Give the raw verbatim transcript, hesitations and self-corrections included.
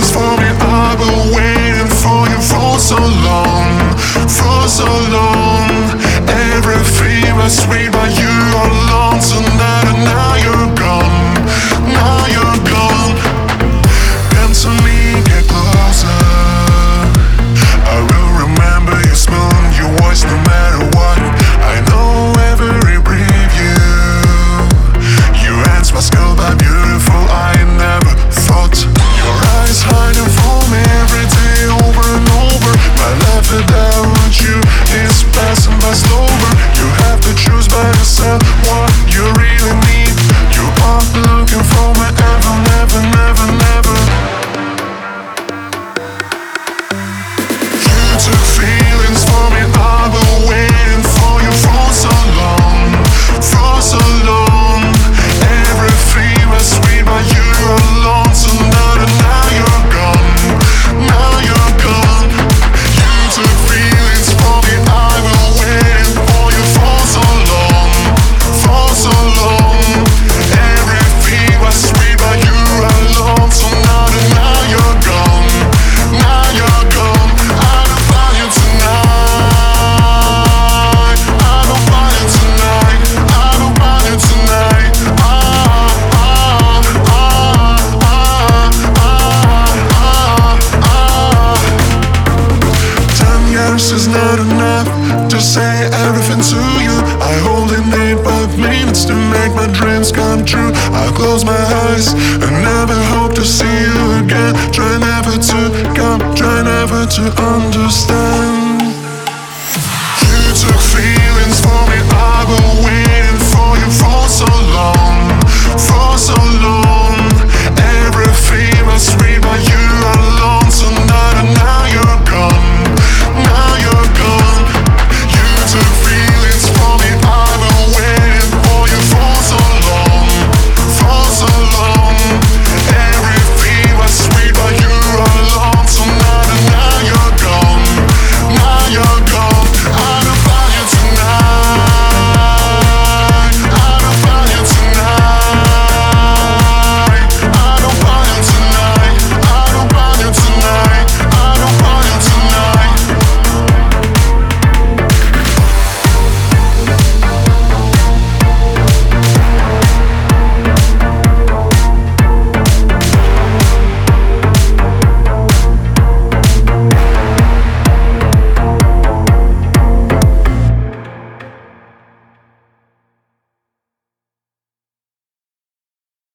feelings for me. I've been waiting for you for so long, for so long. Everything was sweet, but you are alone tonight, and now you're gone, now you're gone. Come to me, get closer. I will remember your smell and your voice no matter what. I know every breath you. Your hands must go by beautiful. I never thought. Your eyes hiding from me every day over and over. My life without you is passing by slower. You have to choose by yourself what you really need. You are looking for me ever, never, never, never. You took feelings for me. I've been waiting for you for so long, for so long. Everything was sweet, but you are alone tonight, and now you're gone, now you're gone. You took feelings for me. I've been waiting for you for so long, for so long. Everything was sweet, but you are alone tonight, and now you're gone, now you're gone. I don't find you tonight. I don't find you tonight. I don't find you tonight. Ah, ah, ah, ah, ah, ah. Ten years is not enough to say everything to you. I only need five minutes to make my dreams come true. I close my eyes and never hope to see you again. Try never to come, try never to understand.